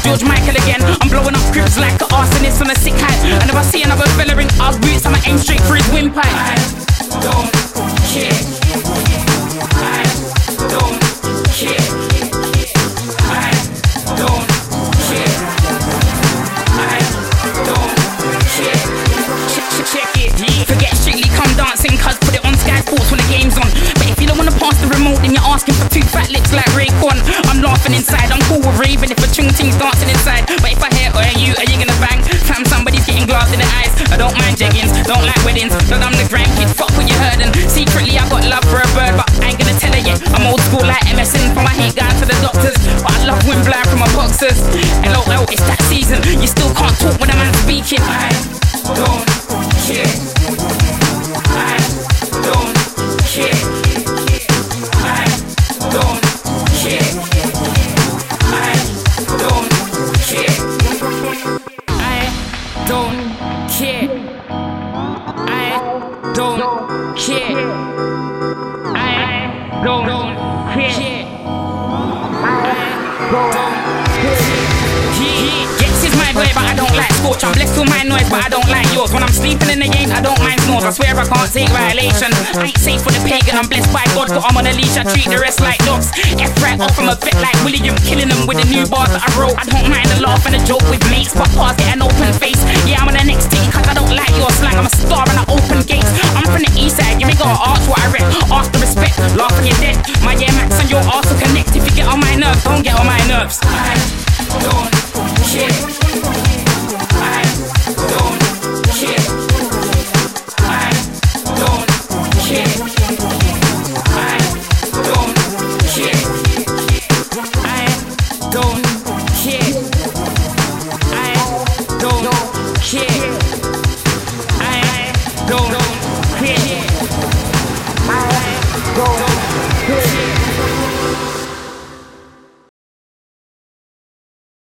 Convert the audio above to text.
George Michael again. I'm blowing up cribs like an arsonist on a sick hat. And if I see another fella in our boots, I'ma aim straight for his windpipe. I don't care. I don't care. I don't care. I don't care. Check it. Forget Strictly Come Dancing, cuz put it on Sky Sports when the game's on. But if you don't wanna pass the remote, then you're asking for two fat lips like Raycon. I'm laughing inside, I'm cool with raving if a chung ting's dancing inside. But if I hear, oh, are you gonna bang? Fam, somebody's getting glass in the eyes. I don't mind jeggings, don't like weddings, but I'm the grandkid, fuck what you heard. And secretly I got love for a bird, but I ain't gonna tell her yet. I'm old school like MSN, from my hate guy to the doctors. But I love wind blind from my boxers. LOL, it's that season, you still can't talk when a man's speaking. I don't care. I don't care. I don't care. I don't care. I don't care. I don't care. I don't care. Yes, it's my boy, but I don't like Scorch. I'm blessed with my noise, but I don't like yours. When I'm sleeping in the game, I don't mind snores. I swear I can't take violation. I ain't safe for the pagan, I'm blessed by God, but I'm on a leash, I treat the rest like dogs. F right off, I'm a vet like William, killing them with the new bars that I wrote. I don't mind a laugh and a joke with mates, but past get an open face. Yeah, I'm on the next thing, cause I don't like your slang. I'm a star and I open gates. I'm from the east side, you ain't gotta ask what I rep. Ask the respect, laugh when you're dead. My yeah, Max and your arse will connect. If you get on my nerves, don't get on my nerves. I don't care. I don't care. I don't care. I don't care. I don't care. I don't care.